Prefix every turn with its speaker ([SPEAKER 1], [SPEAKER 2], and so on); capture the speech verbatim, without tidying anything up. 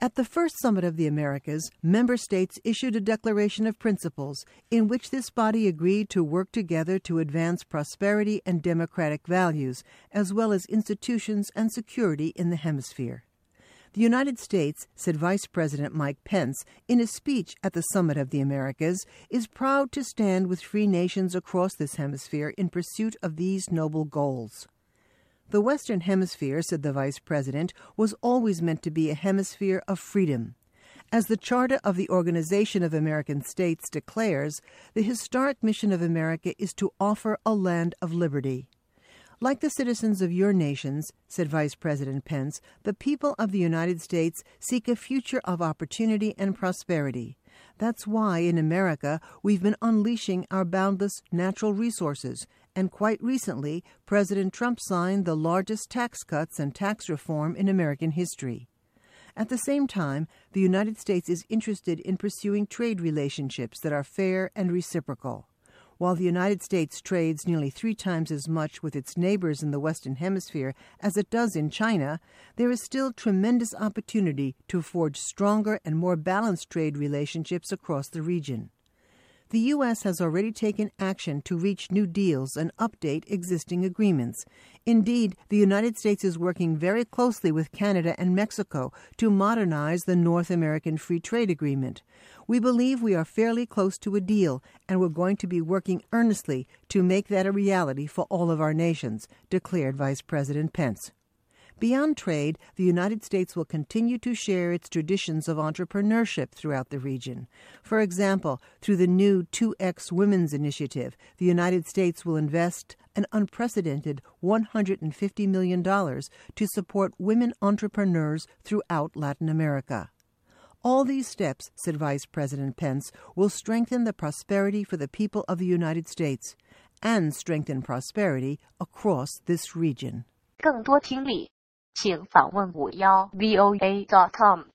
[SPEAKER 1] At the first Summit of the Americas, member states issued a declaration of principles in which this body agreed to work together to advance prosperity and democratic values, as well as institutions and security in the hemisphere. The United States, said Vice President Mike Pence in a speech at the Summit of the Americas, is proud to stand with free nations across this hemisphere in pursuit of these noble goals. The Western Hemisphere, said the Vice President, was always meant to be a hemisphere of freedom. As the Charter of the Organization of American States declares, the historic mission of America is to offer a land of liberty. Like the citizens of your nations, said Vice President Pence, the people of the United States seek a future of opportunity and prosperity. That's why, in America, we've been unleashing our boundless natural resources, and quite recently, President Trump signed the largest tax cuts and tax reform in American history. At the same time, the United States is interested in pursuing trade relationships that are fair and reciprocal. While the United States trades nearly three times as much with its neighbors in the Western Hemisphere as it does in China, there is still tremendous opportunity to forge stronger and more balanced trade relationships across the region. The U S has already taken action to reach new deals and update existing agreements. Indeed, the United States is working very closely with Canada and Mexico to modernize the North American Free Trade Agreement. We believe we are fairly close to a deal, and we're going to be working earnestly to make that a reality for all of our nations, declared Vice President Pence. Beyond trade, the United States will continue to share its traditions of entrepreneurship throughout the region. For example, through the new two X Women's Initiative, the United States will invest an unprecedented one hundred fifty million dollars to support women entrepreneurs throughout Latin America. All these steps, said Vice President Pence, will strengthen the prosperity for the people of the United States and strengthen prosperity across this region.
[SPEAKER 2] 更多听力，请访问五幺 V O A dot com。